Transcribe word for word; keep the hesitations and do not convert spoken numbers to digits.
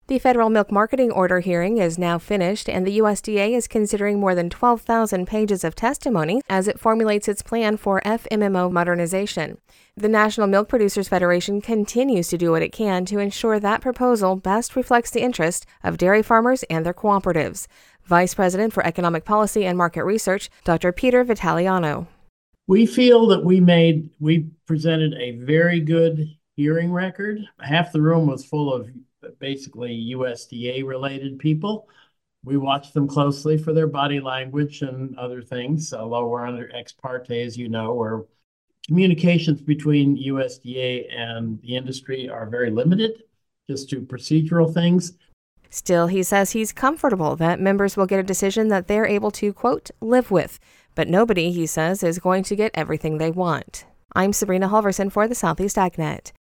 The federal milk marketing order hearing is now finished, and the U S D A is considering more than twelve thousand pages of testimony as it formulates its plan for F M M O modernization. The National Milk Producers Federation continues to do what it can to ensure that proposal best reflects the interest of dairy farmers and their cooperatives. Vice President for Economic Policy and Market Research, Doctor Peter Vitaliano. We feel that we made, we presented a very good hearing record. Half the room was full of basically U S D A-related people. We watched them closely for their body language and other things, although we're under ex parte, as you know, where communications between U S D A and the industry are very limited, just to procedural things. Still, he says he's comfortable that members will get a decision that they're able to, quote, live with. But nobody, he says, is going to get everything they want. I'm Sabrina Halverson for the Southeast AgNet.